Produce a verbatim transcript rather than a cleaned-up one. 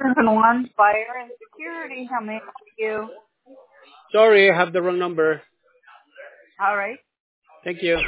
One Fire and Security. How may I help you? Sorry, I have the wrong number. All right. Thank you.